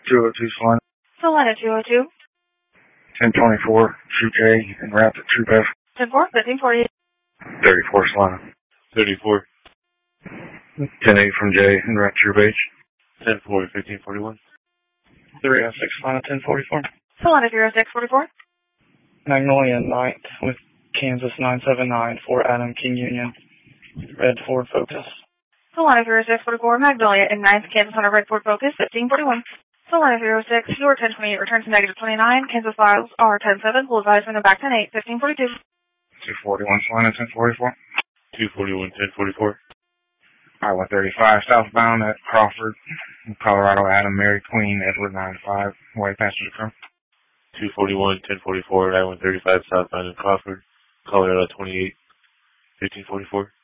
202 Salina. Salina 202. 1024, CJ, en route to Troop F. 10-4, 1540. 34 Salina. 34. 10-8 from J, en route to Troop H. 10-4, 1541. 306 Salina, 1044. Salina 30644. Magnolia 9th with Kansas 979 for Adam King Union. Red Ford Focus. Salina 30644, Magnolia in 9th, Kansas Hunter Red Ford Focus, 1541. Salina 306, your 1028, return to negative 29, Kansas files are 107, full advisement of back 10-8, 1542. 241 Salina, 1044. 241, 1044. I-135 southbound at Crawford, Colorado, Adam, Mary, Queen, Edward 95, white passenger car. 241, 1044, I-135 southbound at Crawford, Colorado 28, 1544.